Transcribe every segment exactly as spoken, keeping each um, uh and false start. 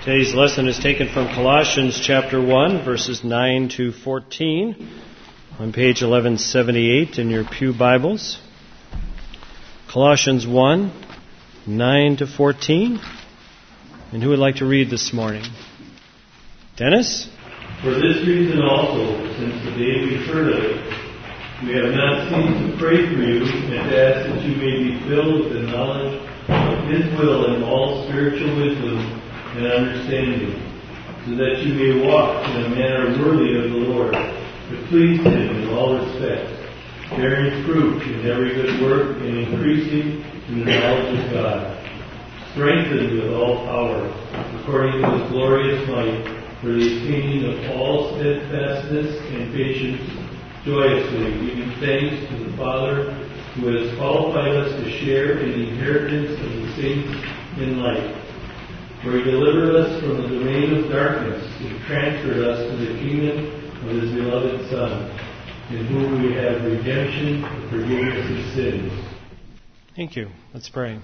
Today's lesson is taken from Colossians chapter one, verses nine to fourteen, on page eleven seventy-eight in your pew Bibles. Colossians one, nine to fourteen. And who would like to read this morning? Dennis? For this reason also, since the day we heard of it, we have not ceased to pray for you and to ask that you may be filled with the knowledge of His will and all spiritual wisdom and understanding, so that you may walk in a manner worthy of the Lord, to please Him in all respects, bearing fruit in every good work and increasing in the knowledge of God, strengthened with all power, according to His glorious might, for the attaining of all steadfastness and patience, joyously giving thanks to the Father, who has qualified us to share in the inheritance of the saints in light. For He delivered us from the domain of darkness and transferred us to the kingdom of His beloved Son, in whom we have redemption, the forgiveness of sins. Thank you. Let's pray.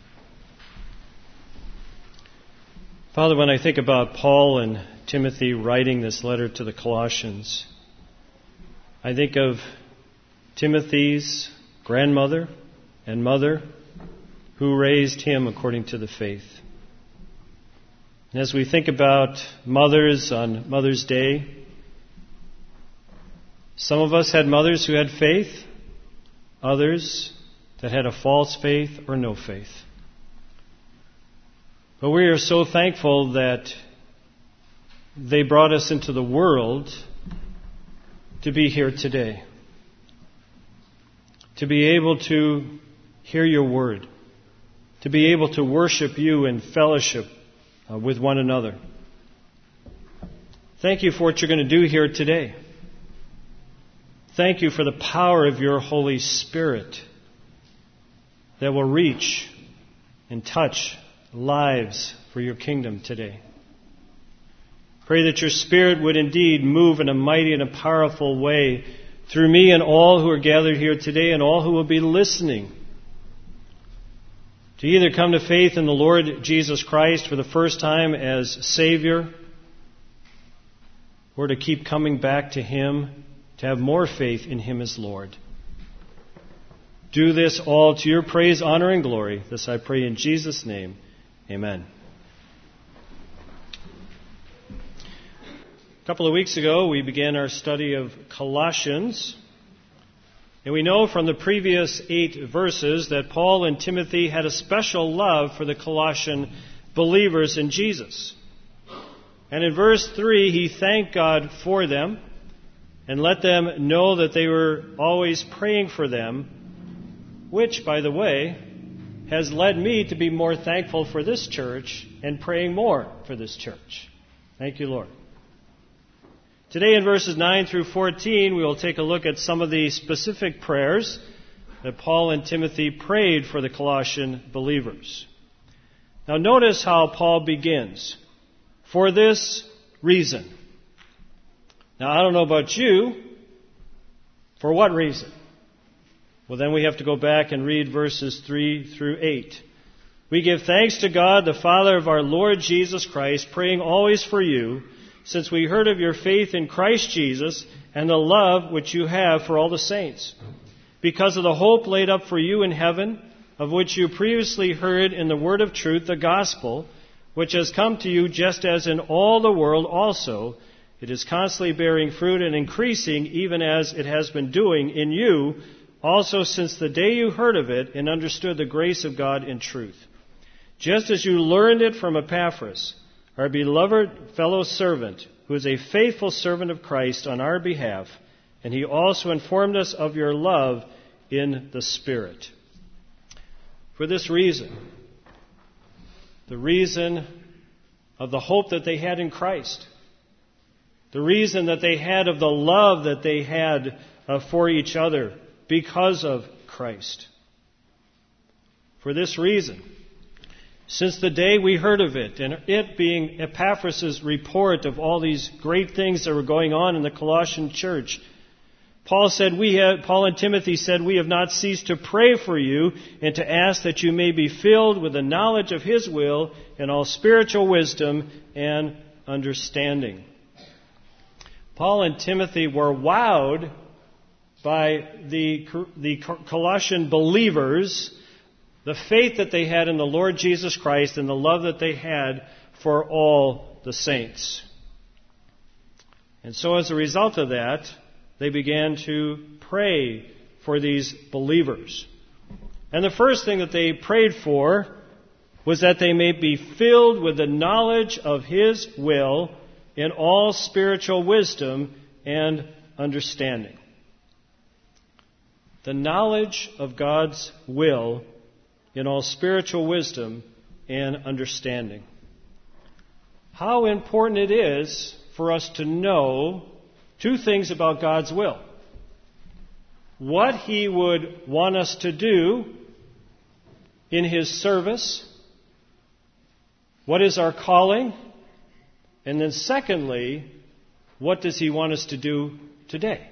Father, when I think about Paul and Timothy writing this letter to the Colossians, I think of Timothy's grandmother and mother who raised him according to the faith. And as we think about mothers on Mother's Day, some of us had mothers who had faith, others that had a false faith or no faith. But we are so thankful that they brought us into the world to be here today, to be able to hear your word, to be able to worship you in fellowship uh, with one another. Thank you for what you're going to do here today. Thank you for the power of your Holy Spirit that will reach and touch lives for your kingdom today. Pray that your Spirit would indeed move in a mighty and a powerful way through me and all who are gathered here today and all who will be listening, to either come to faith in the Lord Jesus Christ for the first time as Savior, or to keep coming back to Him, to have more faith in Him as Lord. Do this all to your praise, honor, and glory. This I pray in Jesus' name. Amen. A couple of weeks ago, we began our study of Colossians. And we know from the previous eight verses that Paul and Timothy had a special love for the Colossian believers in Jesus. And in verse three, he thanked God for them and let them know that they were always praying for them, which, by the way, has led me to be more thankful for this church and praying more for this church. Thank you, Lord. Today in verses nine through fourteen, we will take a look at some of the specific prayers that Paul and Timothy prayed for the Colossian believers. Now notice how Paul begins. For this reason. Now I don't know about you. For what reason? Well, then we have to go back and read verses three through eight. We give thanks to God, the Father of our Lord Jesus Christ, praying always for you, since we heard of your faith in Christ Jesus and the love which you have for all the saints, because of the hope laid up for you in heaven, of which you previously heard in the word of truth, the gospel, which has come to you just as in all the world also. It is constantly bearing fruit and increasing, even as it has been doing in you, also since the day you heard of it and understood the grace of God in truth. Just as you learned it from Epaphras, our beloved fellow servant, who is a faithful servant of Christ on our behalf, and he also informed us of your love in the Spirit. For this reason, the reason of the hope that they had in Christ, the reason that they had of the love that they had uh, for each other because of Christ. For this reason, since the day we heard of it, and it being Epaphras' report of all these great things that were going on in the Colossian church, Paul said, "We have." Paul and Timothy said, "We have not ceased to pray for you and to ask that you may be filled with the knowledge of His will and all spiritual wisdom and understanding." Paul and Timothy were wowed by the, the Colossian believers, the faith that they had in the Lord Jesus Christ and the love that they had for all the saints. And so as a result of that, they began to pray for these believers. And the first thing that they prayed for was that they may be filled with the knowledge of His will in all spiritual wisdom and understanding. The knowledge of God's will in all spiritual wisdom and understanding. How important it is for us to know two things about God's will. What He would want us to do in His service. What is our calling? And then secondly, what does He want us to do today?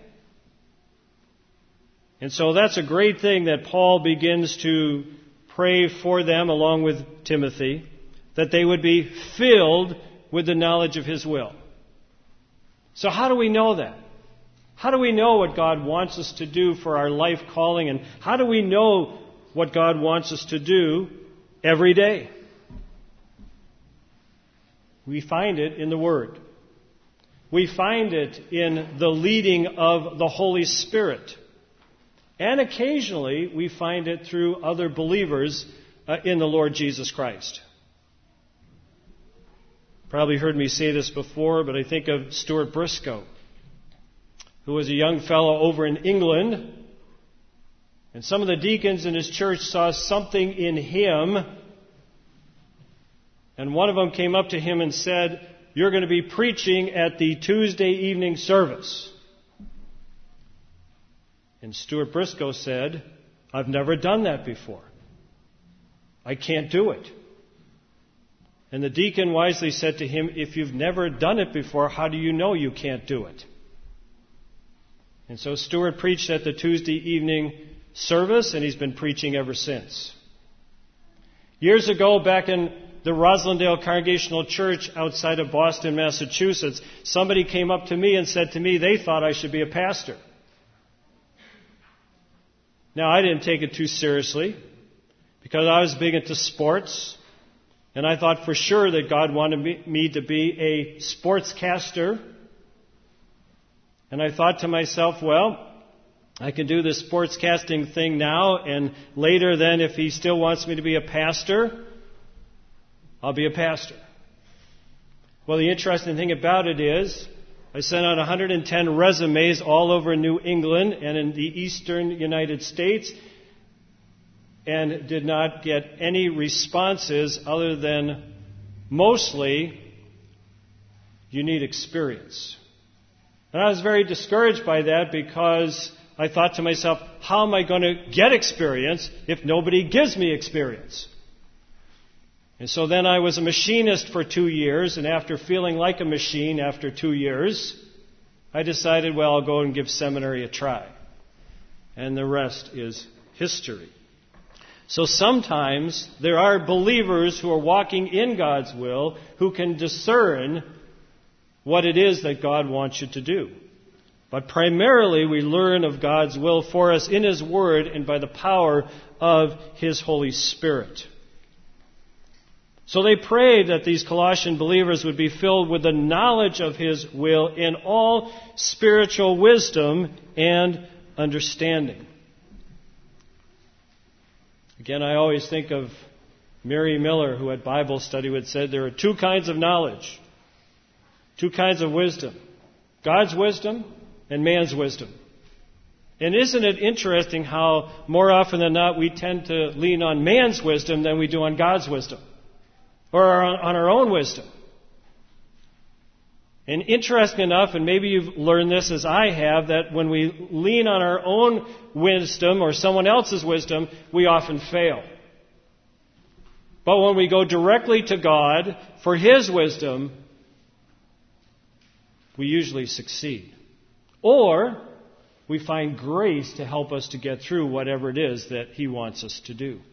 And so that's a great thing that Paul begins to pray for them along with Timothy, that they would be filled with the knowledge of His will. So how do we know that? How do we know what God wants us to do for our life calling? And how do we know what God wants us to do every day? We find it in the Word. We find it in the leading of the Holy Spirit. And occasionally we find it through other believers uh, in the Lord Jesus Christ. Probably heard me say this before, but I think of Stuart Briscoe, who was a young fellow over in England. And some of the deacons in his church saw something in him. And one of them came up to him and said, "You're going to be preaching at the Tuesday evening service." And Stuart Briscoe said, "I've never done that before. I can't do it." And the deacon wisely said to him, "If you've never done it before, how do you know you can't do it?" And so Stuart preached at the Tuesday evening service, and he's been preaching ever since. Years ago, back in the Roslindale Congregational Church outside of Boston, Massachusetts, somebody came up to me and said to me they thought I should be a pastor. Now, I didn't take it too seriously because I was big into sports, and I thought for sure that God wanted me to be a sportscaster. And I thought to myself, well, I can do this sportscasting thing now, and later then, if He still wants me to be a pastor, I'll be a pastor. Well, the interesting thing about it is, I sent out one hundred ten resumes all over New England and in the eastern United States, and did not get any responses other than mostly, "You need experience." And I was very discouraged by that because I thought to myself, how am I going to get experience if nobody gives me experience? And so then I was a machinist for two years, and after feeling like a machine after two years, I decided, well, I'll go and give seminary a try. And the rest is history. So sometimes there are believers who are walking in God's will who can discern what it is that God wants you to do. But primarily we learn of God's will for us in His Word and by the power of His Holy Spirit. So they prayed that these Colossian believers would be filled with the knowledge of His will in all spiritual wisdom and understanding. Again, I always think of Mary Miller, who at Bible study would say there are two kinds of knowledge, two kinds of wisdom, God's wisdom and man's wisdom. And isn't it interesting how more often than not we tend to lean on man's wisdom than we do on God's wisdom, or on our own wisdom. And interesting enough, and maybe you've learned this as I have, that when we lean on our own wisdom or someone else's wisdom, we often fail. But when we go directly to God for His wisdom, we usually succeed. Or we find grace to help us to get through whatever it is that He wants us to do.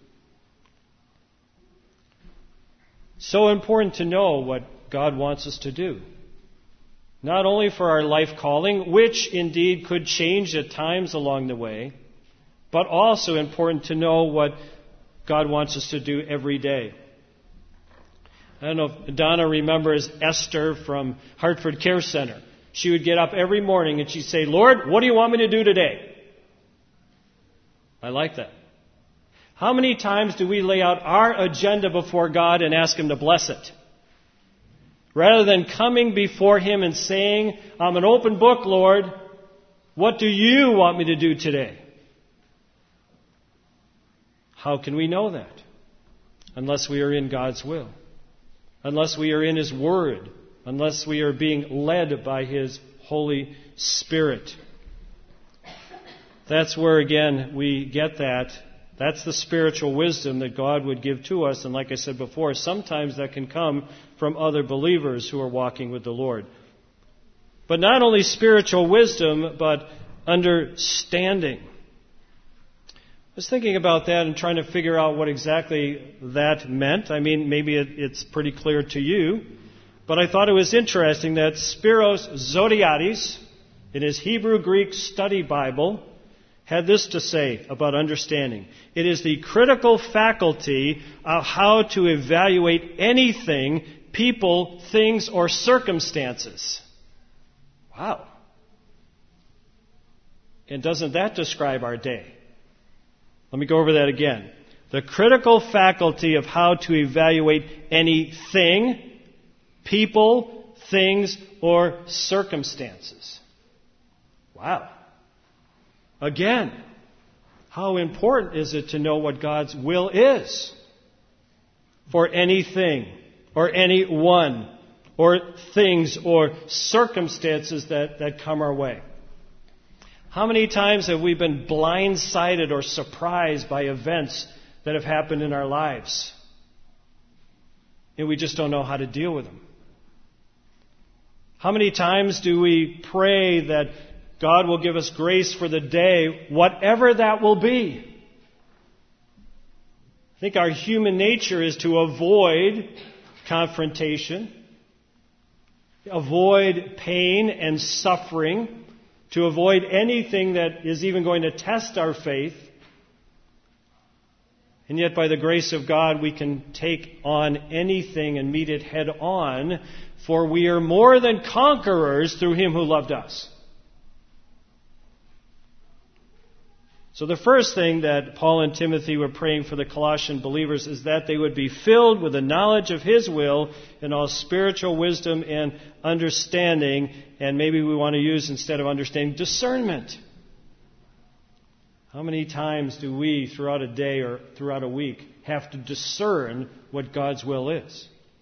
So important to know what God wants us to do. Not only for our life calling, which indeed could change at times along the way, but also important to know what God wants us to do every day. I don't know if Donna remembers Esther from Hartford Care Center. She would get up every morning and she'd say, Lord, what do you want me to do today? I like that. How many times do we lay out our agenda before God and ask Him to bless it? Rather than coming before Him and saying, I'm an open book, Lord. What do you want me to do today? How can we know that? Unless we are in God's will. Unless we are in His Word. Unless we are being led by His Holy Spirit. That's where, again, we get that. That's the spiritual wisdom that God would give to us. And like I said before, sometimes that can come from other believers who are walking with the Lord. But not only spiritual wisdom, but understanding. I was thinking about that and trying to figure out what exactly that meant. I mean, maybe it, it's pretty clear to you. But I thought it was interesting that Spiros Zodhiates, in his Hebrew-Greek study Bible, had this to say about understanding. It is the critical faculty of how to evaluate anything, people, things, or circumstances. Wow. And doesn't that describe our day? Let me go over that again. The critical faculty of how to evaluate anything, people, things, or circumstances. Wow. Again, how important is it to know what God's will is for anything or anyone or things or circumstances that, that come our way? How many times have we been blindsided or surprised by events that have happened in our lives? And we just don't know how to deal with them. How many times do we pray that God will give us grace for the day, whatever that will be? I think our human nature is to avoid confrontation, avoid pain and suffering, to avoid anything that is even going to test our faith. And yet, by the grace of God, we can take on anything and meet it head on, for we are more than conquerors through Him who loved us. So the first thing that Paul and Timothy were praying for the Colossian believers is that they would be filled with the knowledge of His will and all spiritual wisdom and understanding. And maybe we want to use, instead of understanding, discernment. How many times do we, throughout a day or throughout a week, have to discern what God's will is?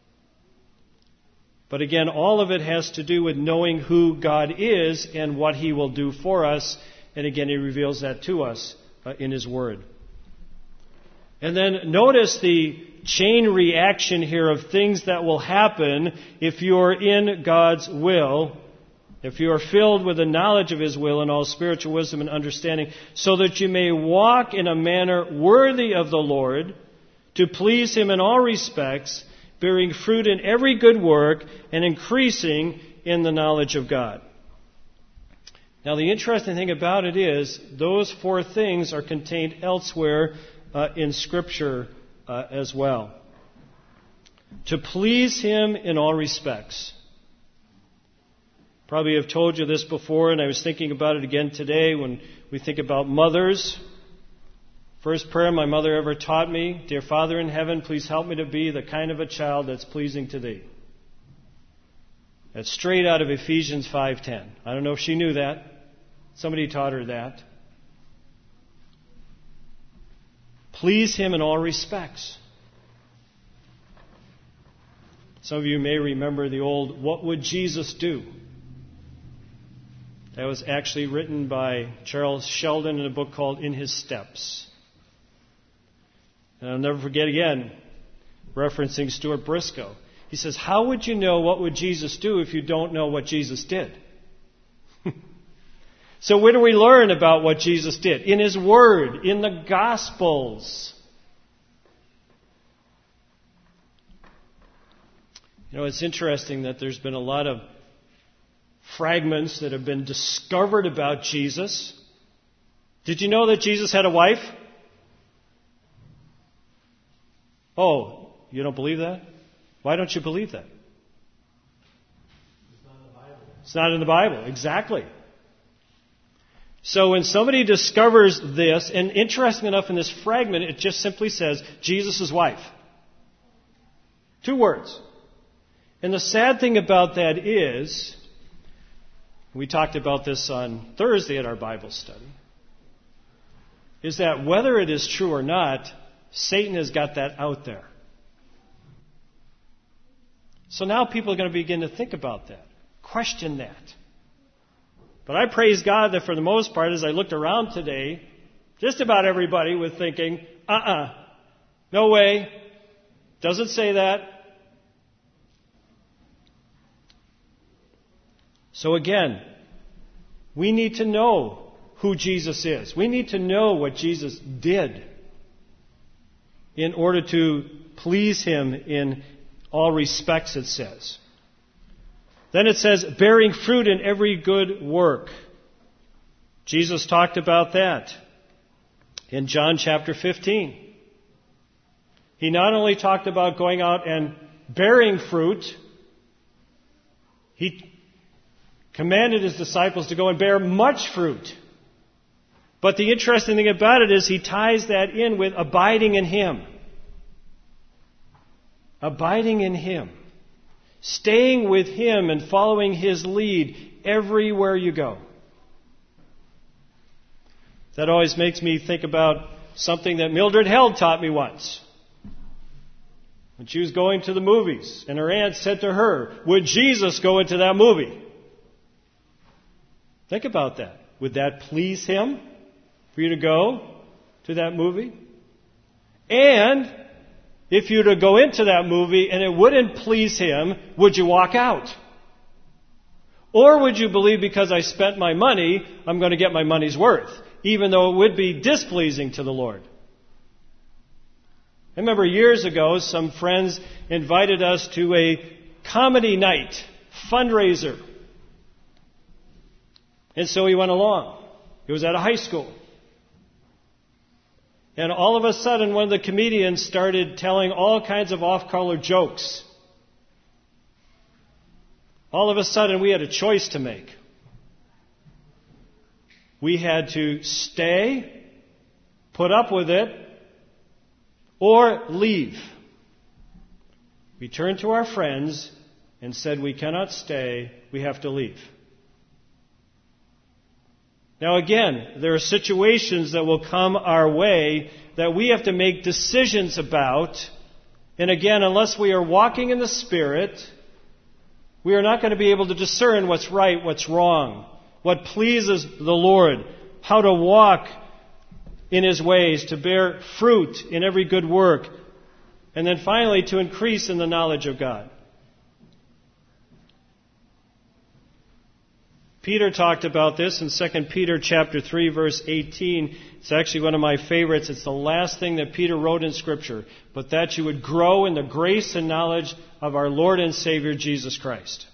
But again, all of it has to do with knowing who God is and what He will do for us. And again, He reveals that to us uh, in His Word. And then notice the chain reaction here of things that will happen if you are in God's will, if you are filled with the knowledge of His will and all spiritual wisdom and understanding, so that you may walk in a manner worthy of the Lord, to please Him in all respects, bearing fruit in every good work and increasing in the knowledge of God. Now, the interesting thing about it is those four things are contained elsewhere uh, in Scripture uh, as well. To please Him in all respects. Probably have told you this before, and I was thinking about it again today when we think about mothers. First prayer my mother ever taught me, Dear Father in heaven, please help me to be the kind of a child that's pleasing to Thee. That's straight out of Ephesians five ten. I don't know if she knew that. Somebody taught her that. Please Him in all respects. Some of you may remember the old, What Would Jesus Do? That was actually written by Charles Sheldon in a book called In His Steps. And I'll never forget again, referencing Stuart Briscoe. He says, how would you know what would Jesus do if you don't know what Jesus did? So where do we learn about what Jesus did? In His Word, in the Gospels. You know, it's interesting that there's been a lot of fragments that have been discovered about Jesus. Did you know that Jesus had a wife? Oh, you don't believe that? Why don't you believe that? It's not in the Bible. It's not in the Bible. Exactly. So when somebody discovers this, and interesting enough in this fragment, it just simply says, Jesus' wife. Two words. And the sad thing about that is, we talked about this on Thursday at our Bible study, is that whether it is true or not, Satan has got that out there. So now people are going to begin to think about that, question that. But I praise God that for the most part, as I looked around today, just about everybody was thinking, uh-uh, no way, doesn't say that. So again, we need to know who Jesus is. We need to know what Jesus did in order to please Him in all respects, it says. Then it says, bearing fruit in every good work. Jesus talked about that in John chapter fifteen. He not only talked about going out and bearing fruit, He commanded His disciples to go and bear much fruit. But the interesting thing about it is He ties that in with abiding in Him. Abiding in Him. Staying with Him and following His lead everywhere you go. That always makes me think about something that Mildred Held taught me once. When she was going to the movies, and her aunt said to her, would Jesus go into that movie? Think about that. Would that please Him for you to go to that movie? And if you were to go into that movie and it wouldn't please Him, would you walk out? Or would you believe because I spent my money, I'm going to get my money's worth, even though it would be displeasing to the Lord? I remember years ago, some friends invited us to a comedy night fundraiser. And so we went along. It was at a high school. And all of a sudden, one of the comedians started telling all kinds of off-color jokes. All of a sudden, we had a choice to make. We had to stay, put up with it, or leave. We turned to our friends and said, we cannot stay, we have to leave. Now again, there are situations that will come our way that we have to make decisions about. And again, unless we are walking in the Spirit, we are not going to be able to discern what's right, what's wrong, what pleases the Lord, how to walk in His ways, to bear fruit in every good work, and then finally to increase in the knowledge of God. Peter talked about this in Second Peter chapter three, verse eighteen. It's actually one of my favorites. It's the last thing that Peter wrote in Scripture. But that you would grow in the grace and knowledge of our Lord and Savior, Jesus Christ.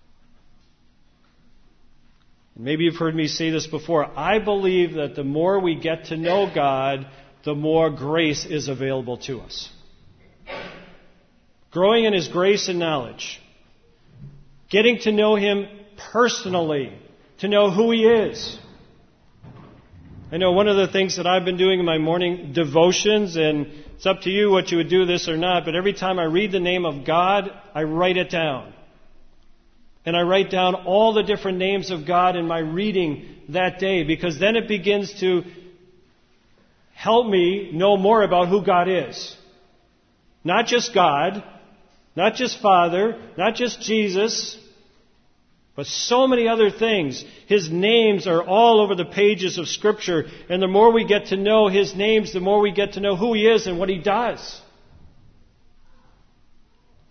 Maybe you've heard me say this before. I believe that the more we get to know God, the more grace is available to us. Growing in His grace and knowledge. Getting to know Him personally. To know who He is. I know one of the things that I've been doing in my morning devotions, and it's up to you what you would do this or not, but every time I read the name of God, I write it down. And I write down all the different names of God in my reading that day, because then it begins to help me know more about who God is. Not just God, not just Father, not just Jesus, but so many other things. His names are all over the pages of Scripture. And the more we get to know His names, the more we get to know who He is and what He does.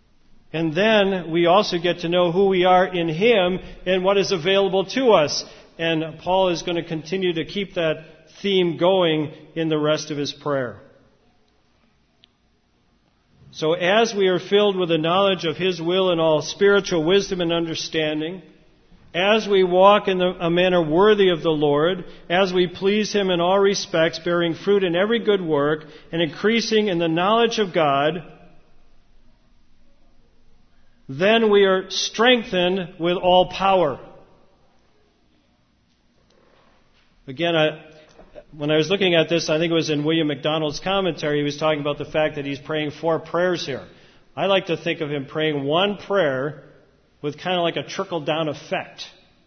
And then we also get to know who we are in Him and what is available to us. And Paul is going to continue to keep that theme going in the rest of his prayer. So as we are filled with the knowledge of His will and all spiritual wisdom and understanding, as we walk in a manner worthy of the Lord, as we please Him in all respects, bearing fruit in every good work, and increasing in the knowledge of God, then we are strengthened with all power. Again, I, when I was looking at this, I think it was in William MacDonald's commentary, he was talking about the fact that he's praying four prayers here. I like to think of him praying one prayer with kind of like a trickle-down effect.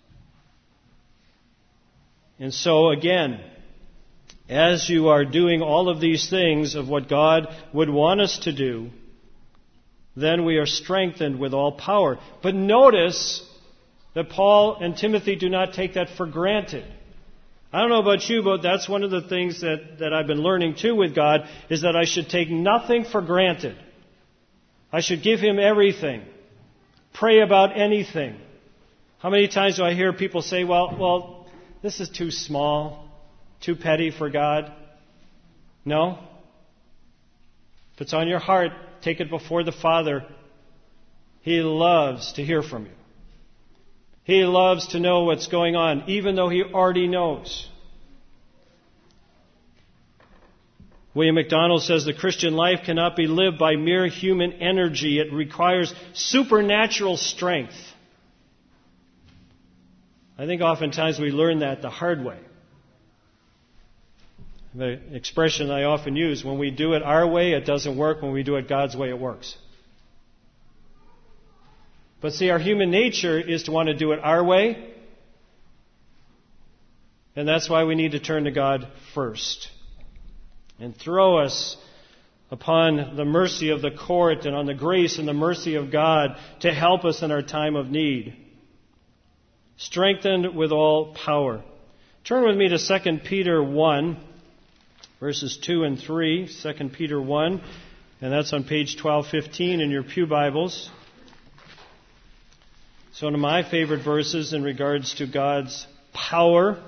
And so, again, as you are doing all of these things of what God would want us to do, then we are strengthened with all power. But notice that Paul and Timothy do not take that for granted. I don't know about you, but that's one of the things that, that I've been learning too with God, is that I should take nothing for granted. I should give Him everything. Pray about anything. How many times do I hear people say, well, well, this is too small, too petty for God? No. If it's on your heart, take it before the Father. He loves to hear from you. He loves to know what's going on, even though He already knows. William MacDonald says the Christian life cannot be lived by mere human energy. It requires supernatural strength. I think oftentimes we learn that the hard way. The expression I often use, when we do it our way, it doesn't work. When we do it God's way, it works. But see, our human nature is to want to do it our way. And that's why we need to turn to God first. And throw us upon the mercy of the court and on the grace and the mercy of God to help us in our time of need. Strengthened with all power. Turn with me to Second Peter one, verses two and three. Second Peter one, and that's on page twelve fifteen in your pew Bibles. It's one of my favorite verses in regards to God's power.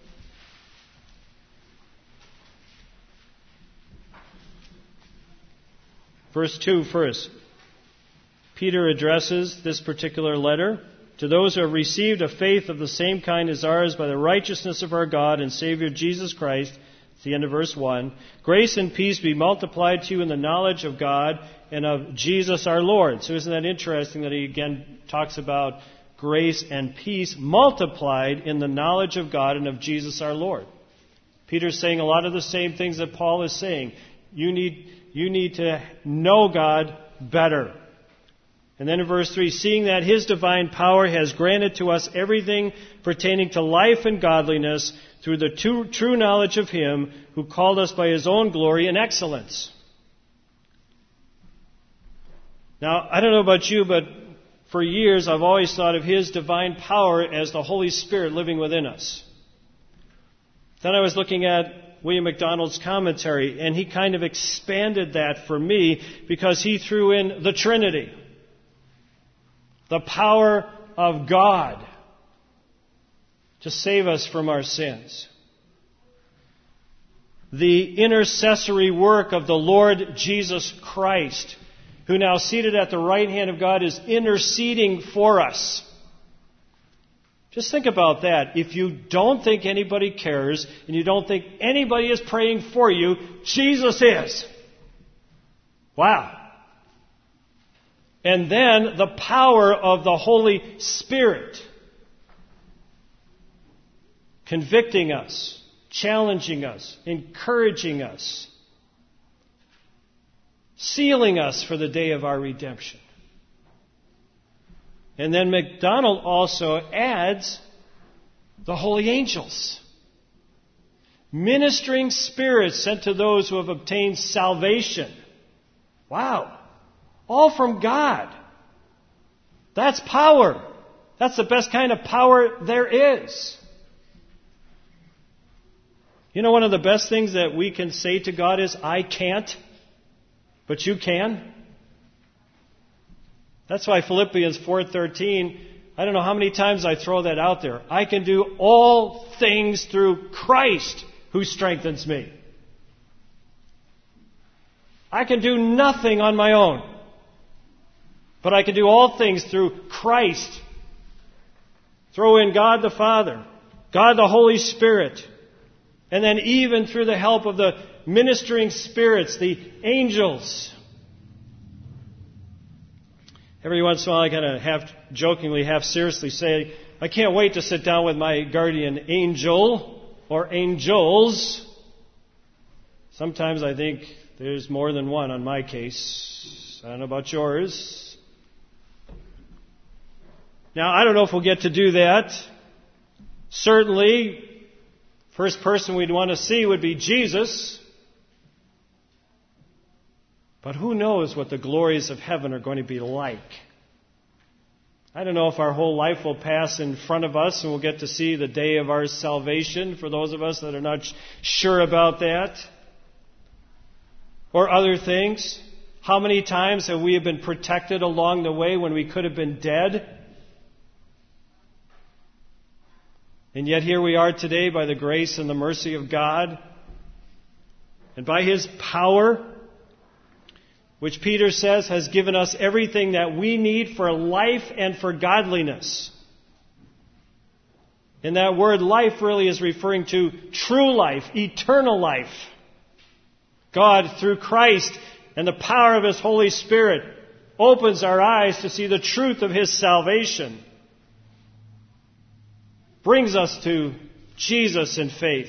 Verse two first. Peter addresses this particular letter to those who have received a faith of the same kind as ours by the righteousness of our God and Savior Jesus Christ. It's the end of verse one. Grace and peace be multiplied to you in the knowledge of God and of Jesus our Lord. So isn't that interesting that he again talks about grace and peace multiplied in the knowledge of God and of Jesus our Lord. Peter's saying a lot of the same things that Paul is saying. You need, you need to know God better. And then in verse three, seeing that His divine power has granted to us everything pertaining to life and godliness through the true, true knowledge of Him who called us by His own glory and excellence. Now, I don't know about you, but for years I've always thought of His divine power as the Holy Spirit living within us. Then I was looking at William MacDonald's commentary, and he kind of expanded that for me because he threw in the Trinity. The power of God to save us from our sins. The intercessory work of the Lord Jesus Christ, who now seated at the right hand of God is interceding for us. Just think about that. If you don't think anybody cares and you don't think anybody is praying for you, Jesus is. Wow. And then the power of the Holy Spirit convicting us, challenging us, encouraging us, sealing us for the day of our redemption. And then MacDonald also adds the holy angels. Ministering spirits sent to those who have obtained salvation. Wow. All from God. That's power. That's the best kind of power there is. You know, one of the best things that we can say to God is, I can't, but you can. That's why Philippians four thirteen I don't know how many times I throw that out there. I can do all things through Christ who strengthens me. I can do nothing on my own. But I can do all things through Christ. Throw in God the Father, God the Holy Spirit, and then even through the help of the ministering spirits, the angels. Every once in a while I kind of half jokingly, half seriously say, I can't wait to sit down with my guardian angel or angels. Sometimes I think there's more than one on my case. I don't know about yours. Now, I don't know if we'll get to do that. Certainly, first person we'd want to see would be Jesus. But who knows what the glories of heaven are going to be like? I don't know if our whole life will pass in front of us and we'll get to see the day of our salvation for those of us that are not sure about that. Or other things. How many times have we been protected along the way when we could have been dead? And yet here we are today by the grace and the mercy of God. And by His power, which Peter says has given us everything that we need for life and for godliness. And that word life really is referring to true life, eternal life. God, through Christ and the power of His Holy Spirit, opens our eyes to see the truth of His salvation. Brings us to Jesus in faith.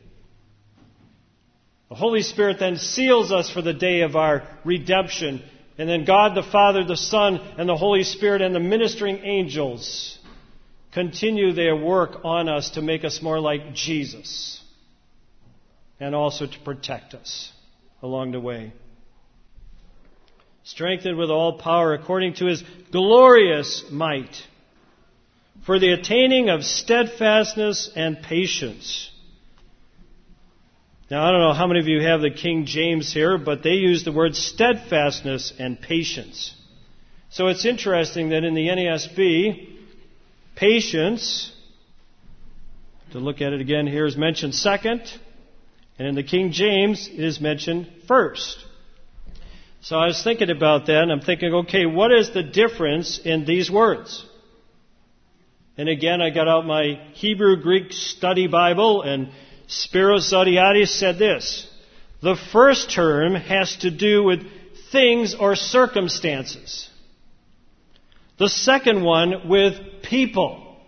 The Holy Spirit then seals us for the day of our redemption. And then God the Father, the Son, and the Holy Spirit and the ministering angels continue their work on us to make us more like Jesus. And also to protect us along the way. Strengthened with all power according to His glorious might, for the attaining of steadfastness and patience. Now, I don't know how many of you have the King James here, but they use the word steadfastness and patience. So it's interesting that in the N A S B, patience, to look at it again here, is mentioned second, and in the King James, it is mentioned first. So I was thinking about that, and I'm thinking, okay, what is the difference in these words? And again, I got out my Hebrew Greek study Bible, and Spiros Zodhiates said this: the first term has to do with things or circumstances. The second one with people.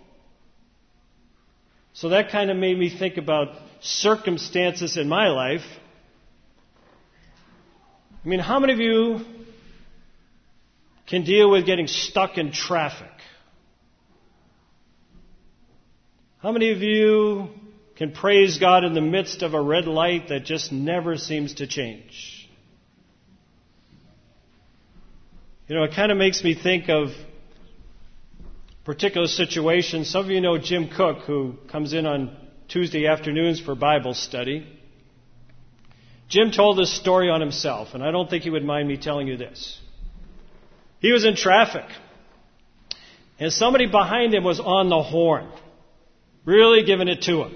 So that kind of made me think about circumstances in my life. I mean, how many of you can deal with getting stuck in traffic? How many of you can praise God in the midst of a red light that just never seems to change? You know, it kind of makes me think of particular situations. Some of you know Jim Cook, who comes in on Tuesday afternoons for Bible study. Jim told this story on himself, and I don't think he would mind me telling you this. He was in traffic, and somebody behind him was on the horn, really giving it to him.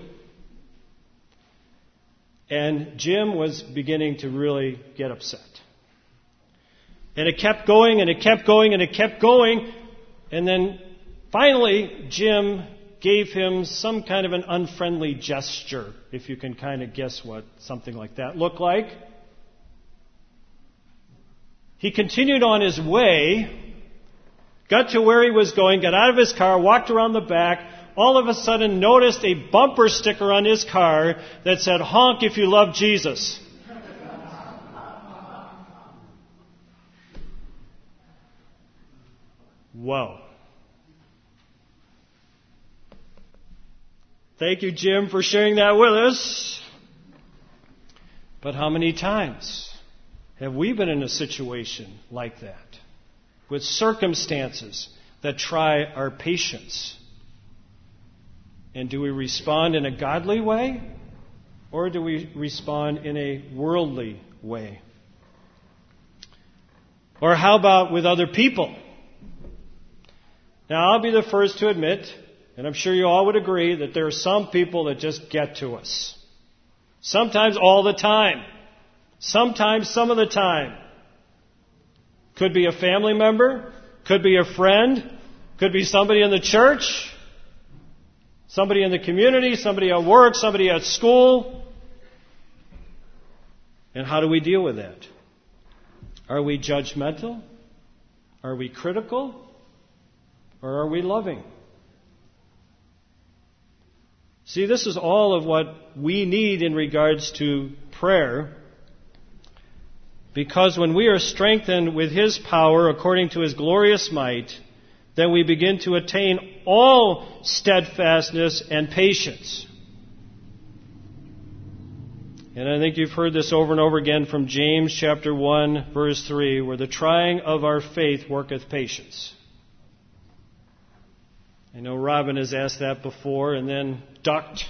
And Jim was beginning to really get upset. And it kept going, and it kept going, and it kept going. And then finally, Jim gave him some kind of an unfriendly gesture, if you can kind of guess what something like that looked like. He continued on his way, got to where he was going, got out of his car, walked around the back, all of a sudden noticed a bumper sticker on his car that said, "Honk if you love Jesus." Whoa. Thank you, Jim, for sharing that with us. But how many times have we been in a situation like that, with circumstances that try our patience? And do we respond in a godly way, or do we respond in a worldly way? Or how about with other people? Now, I'll be the first to admit, and I'm sure you all would agree, that there are some people that just get to us. Sometimes all the time. Sometimes some of the time. Could be a family member. Could be a friend. Could be somebody in the church. Somebody in the community. Somebody at work. Somebody at school. And how do we deal with that? Are we judgmental? Are we critical? Or are we loving? See, this is all of what we need in regards to prayer. Because when we are strengthened with His power according to His glorious might, then we begin to attain all steadfastness and patience. And I think you've heard this over and over again from James chapter one, verse three, where the trying of our faith worketh patience. I know Robin has asked that before and then ducked.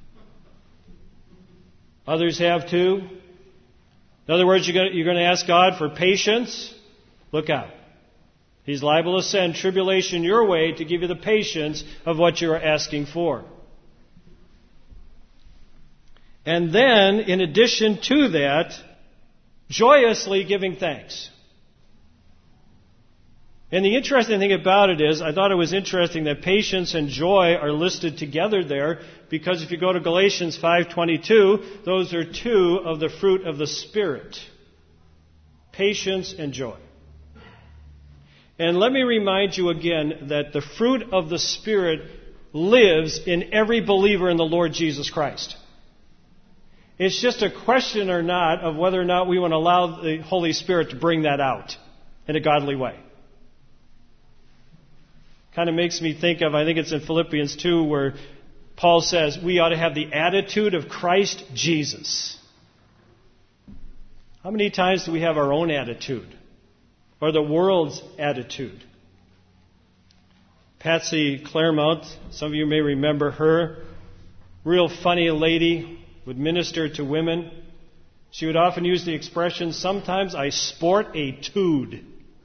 Others have too. In other words, you're going to ask God for patience. Look out. He's liable to send tribulation your way to give you the patience of what you are asking for. And then, in addition to that, joyously giving thanks. And the interesting thing about it is, I thought it was interesting that patience and joy are listed together there, because if you go to Galatians five twenty-two, those are two of the fruit of the Spirit. Patience and joy. And let me remind you again that the fruit of the Spirit lives in every believer in the Lord Jesus Christ. It's just a question or not of whether or not we want to allow the Holy Spirit to bring that out in a godly way. Kind of makes me think of, I think it's in Philippians two, where Paul says we ought to have the attitude of Christ Jesus. How many times do we have our own attitude? Or the world's attitude? Patsy Claremont, some of you may remember her, real funny lady, would minister to women. She would often use the expression, sometimes I sport a tude.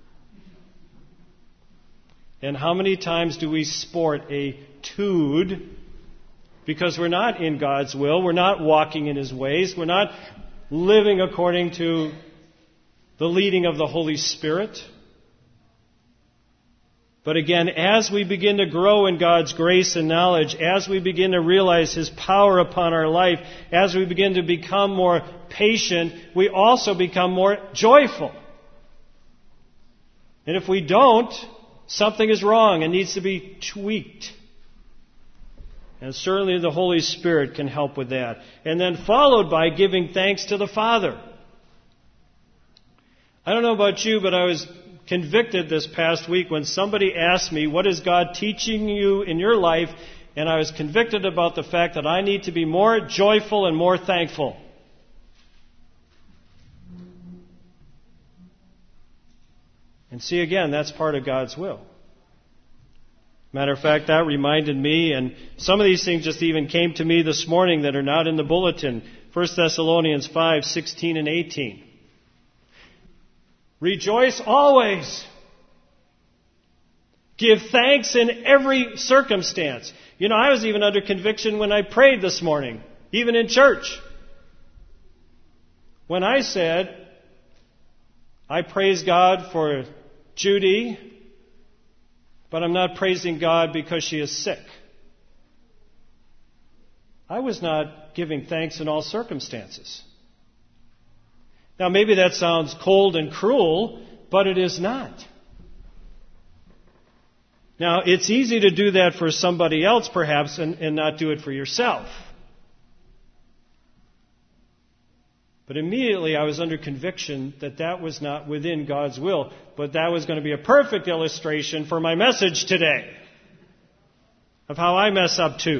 And how many times do we sport a tude because we're not in God's will, we're not walking in His ways, we're not living according to the leading of the Holy Spirit? But again, as we begin to grow in God's grace and knowledge, as we begin to realize His power upon our life, as we begin to become more patient, we also become more joyful. And if we don't, something is wrong and needs to be tweaked. And certainly the Holy Spirit can help with that. And then followed by giving thanks to the Father. I don't know about you, but I was convicted this past week when somebody asked me, what is God teaching you in your life? And I was convicted about the fact that I need to be more joyful and more thankful. And see, again, that's part of God's will. Matter of fact, that reminded me, and some of these things just even came to me this morning that are not in the bulletin. First Thessalonians five, sixteen and eighteen. Rejoice always. Give thanks in every circumstance. You know, I was even under conviction when I prayed this morning, even in church. When I said, I praise God for Judy, but I'm not praising God because she is sick. I was not giving thanks in all circumstances. Now, maybe that sounds cold and cruel, but it is not. Now, it's easy to do that for somebody else, perhaps, and, and not do it for yourself. But immediately I was under conviction that that was not within God's will, but that was going to be a perfect illustration for my message today of how I mess up too.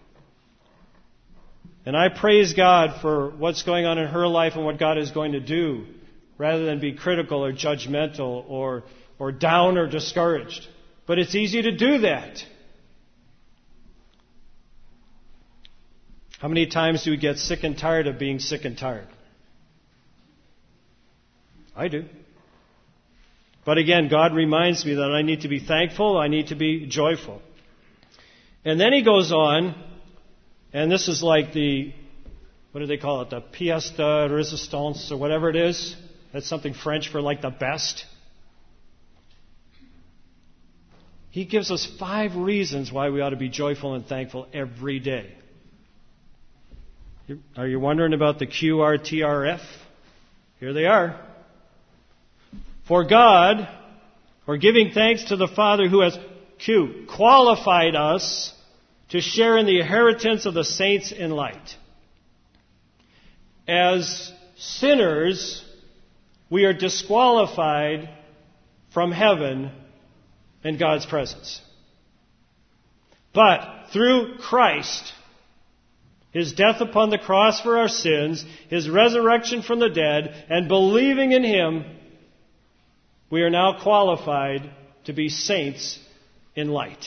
And I praise God for what's going on in her life and what God is going to do, rather than be critical or judgmental or, or down or discouraged. But it's easy to do that. How many times do we get sick and tired of being sick and tired? I do. But again, God reminds me that I need to be thankful, I need to be joyful. And then he goes on, and this is like the, what do they call it, the pièce de résistance or whatever it is. That's something French for like the best. He gives us five reasons why we ought to be joyful and thankful every day. Are you wondering about the Q R T R F? Here they are. For God, or giving thanks to the Father who has, Q, qualified us to share in the inheritance of the saints in light. As sinners, we are disqualified from heaven and God's presence. But through Christ, His death upon the cross for our sins, His resurrection from the dead, and believing in Him, we are now qualified to be saints in light.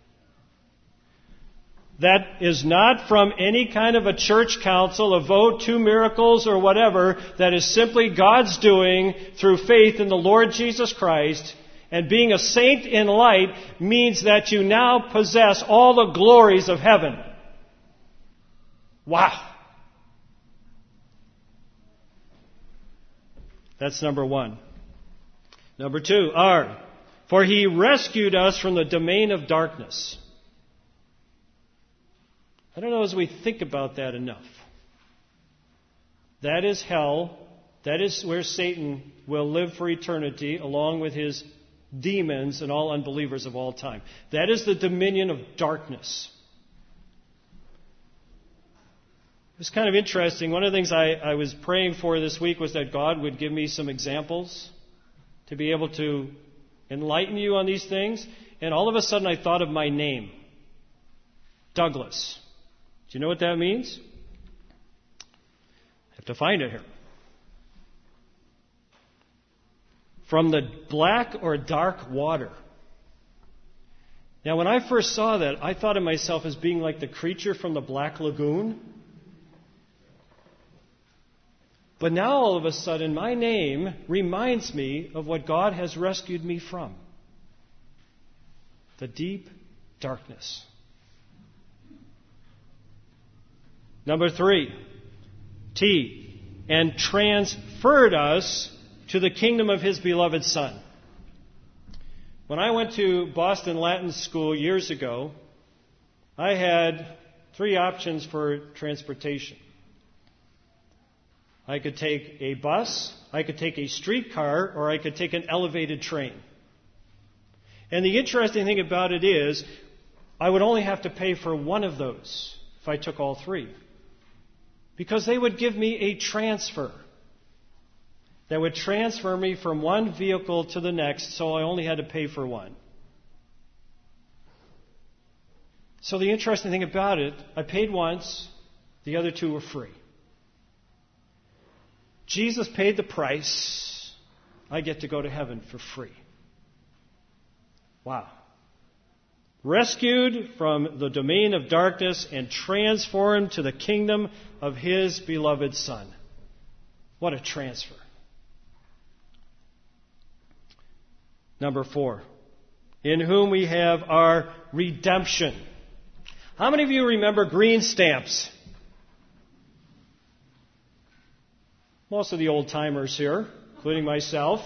That is not from any kind of a church council, a vote, two miracles, or whatever. That is simply God's doing through faith in the Lord Jesus Christ. And being a saint in light means that you now possess all the glories of heaven. Wow. That's number one. Number two, R. For He rescued us from the domain of darkness. I don't know as we think about that enough. That is hell. That is where Satan will live for eternity along with his demons and all unbelievers of all time. That is the dominion of darkness. It was kind of interesting. One of the things I, I was praying for this week was that God would give me some examples to be able to enlighten you on these things. And all of a sudden I thought of my name, Douglas. Do you know what that means? I have to find it here. From the black or dark water. Now, when I first saw that, I thought of myself as being like the creature from the Black Lagoon. But now, all of a sudden, my name reminds me of what God has rescued me from. The deep darkness. Number three, T, and transferred us to the kingdom of His beloved Son. When I went to Boston Latin School years ago, I had three options for transportation. I could take a bus, I could take a streetcar, or I could take an elevated train. And the interesting thing about it is, I would only have to pay for one of those if I took all three. Because they would give me a transfer that would transfer me from one vehicle to the next, so I only had to pay for one. So the interesting thing about it, I paid once, the other two were free. Jesus paid the price. I get to go to heaven for free. Wow. Rescued from the domain of darkness and transformed to the kingdom of His beloved Son. What a transfer. Number four, in whom we have our redemption. How many of you remember green stamps? Most of the old-timers here, including myself.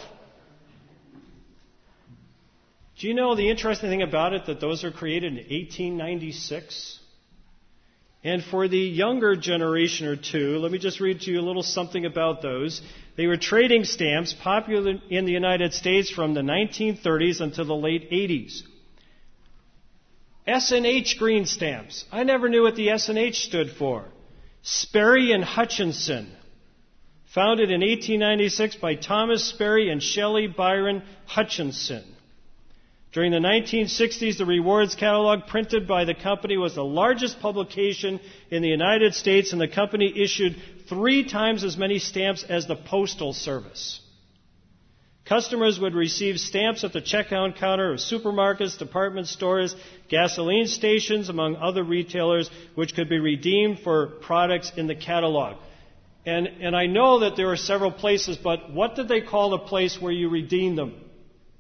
Do you know the interesting thing about it, that those are created in eighteen ninety-six? And for the younger generation or two, let me just read to you a little something about those. They were trading stamps popular in the United States from the nineteen thirties until the late eighties. S and H green stamps. I never knew what the S and H stood for. Sperry and Hutchinson. Founded in eighteen ninety-six by Thomas Sperry and Shelley Byron Hutchinson. During the nineteen sixties, the rewards catalog printed by the company was the largest publication in the United States, and the company issued three times as many stamps as the Postal Service. Customers would receive stamps at the checkout counter of supermarkets, department stores, gasoline stations, among other retailers, which could be redeemed for products in the catalog. And, and I know that there are several places, but what did they call the place where you redeem them?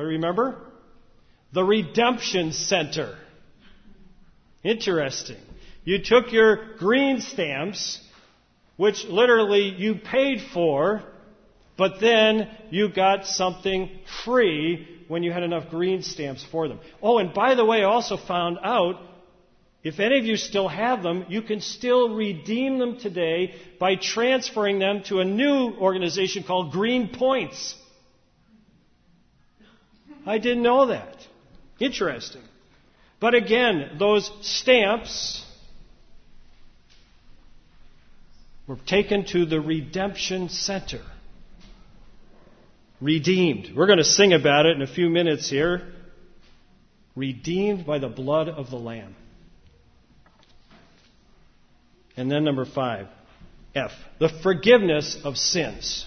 But remember? The Redemption Center. Interesting. You took your green stamps, which literally you paid for, but then you got something free when you had enough green stamps for them. Oh, and by the way, I also found out, if any of you still have them, you can still redeem them today by transferring them to a new organization called Green Points. I didn't know that. Interesting. But again, those stamps were taken to the Redemption Center. Redeemed. We're going to sing about it in a few minutes here. Redeemed by the blood of the Lamb. And then number five, F, the forgiveness of sins.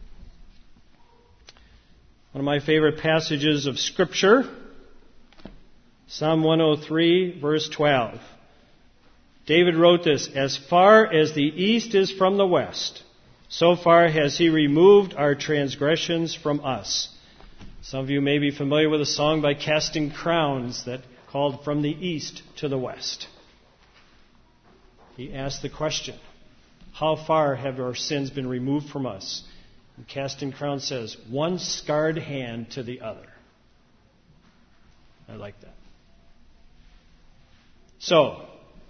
One of my favorite passages of Scripture, Psalm one oh three, verse twelve. David wrote this, "As far as the east is from the west, so far has He removed our transgressions from us." Some of you may be familiar with a song by Casting Crowns that called "From the East to the West." He asked the question, how far have our sins been removed from us? And Casting Crowns says, one scarred hand to the other. I like that. So,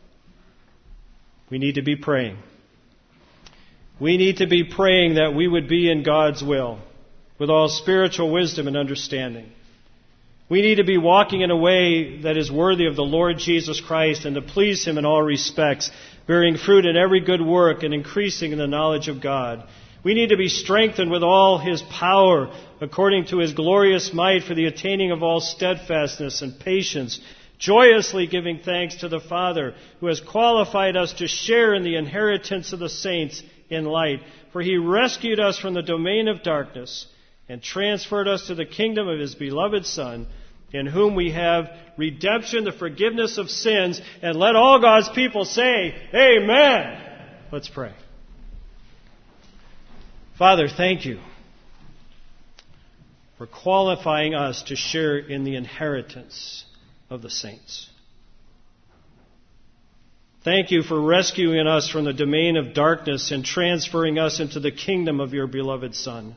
we need to be praying. We need to be praying that we would be in God's will with all spiritual wisdom and understanding. We need to be walking in a way that is worthy of the Lord Jesus Christ and to please Him in all respects, bearing fruit in every good work and increasing in the knowledge of God. We need to be strengthened with all His power according to His glorious might for the attaining of all steadfastness and patience, joyously giving thanks to the Father who has qualified us to share in the inheritance of the saints in light. For He rescued us from the domain of darkness and transferred us to the kingdom of His beloved Son, in whom we have redemption, the forgiveness of sins. And let all God's people say, Amen. Let's pray. Father, thank You for qualifying us to share in the inheritance of the saints. Thank You for rescuing us from the domain of darkness and transferring us into the kingdom of Your beloved Son.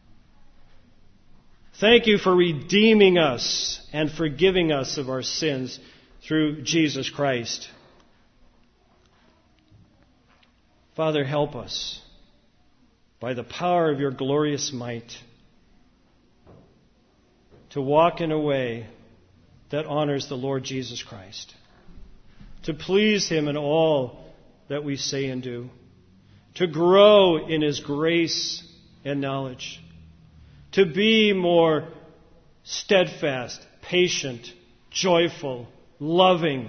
Thank You for redeeming us and forgiving us of our sins through Jesus Christ. Father, help us by the power of Your glorious might to walk in a way that honors the Lord Jesus Christ, to please Him in all that we say and do, to grow in His grace and knowledge, to be more steadfast, patient, joyful, loving,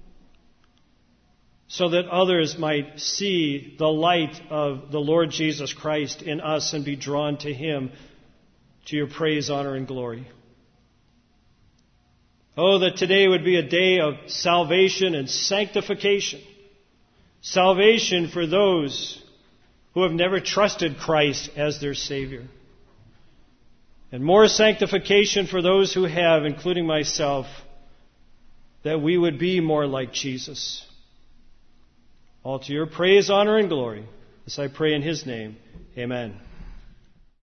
so that others might see the light of the Lord Jesus Christ in us and be drawn to Him, to Your praise, honor, and glory. Oh, that today would be a day of salvation and sanctification. Salvation for those who have never trusted Christ as their Savior. And more sanctification for those who have, including myself, that we would be more like Jesus. All to Your praise, honor, and glory. As I pray in His name, amen.